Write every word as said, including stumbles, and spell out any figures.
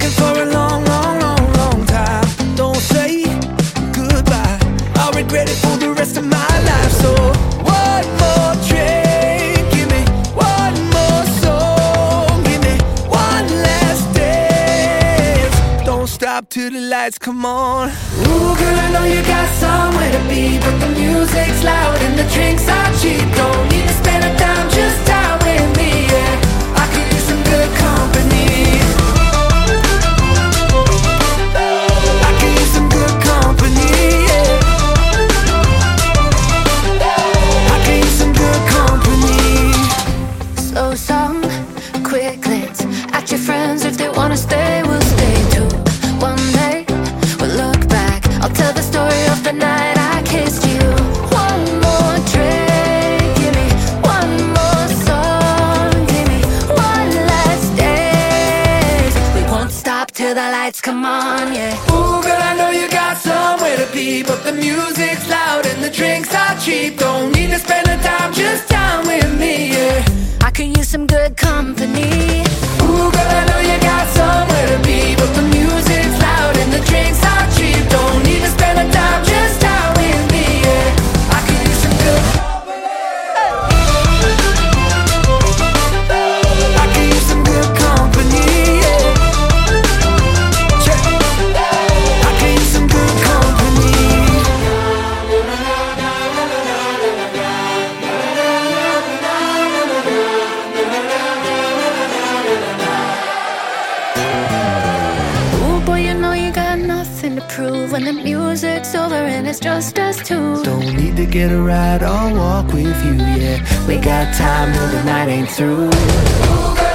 talking for a long, long, long, long time. Don't say goodbye, I'll regret it for the rest of my life. So one more drink, give me one more song, give me one last dance. Don't stop till the lights come on. Ooh, girl, I know you got somewhere to be, but the music's loud and the drinks are cheap. Don't need to spend a dime, just time with me, yeah. I could use some good company. I could use some good company, yeah. I could use some good company. So some quick glance at your friends. If they wanna stay, we'll stay too. One day we'll look back, I'll tell the story of the night I kissed you. One more drink, give me one more song, give me one last dance. We won't stop till the lights come on, yeah. Ooh, girl, I know you got somewhere to be, but the music's loud and the drinks are cheap. Don't need to spend a dime, just time with me, yeah. I could use some good company. Ooh, girl, I know you got somewhere to be, but the music's loud and the drinks are cheap. Don't need to spend a dime, just time with me, yeah. I could use some good I could use some good company, yeah. Check. I could use some good company. Ooh, boy, you know you got nothing to prove when the music's over and it's just us two. Don't need to get a ride or walk with you, yeah. We got time, no, the night ain't through. Ooh,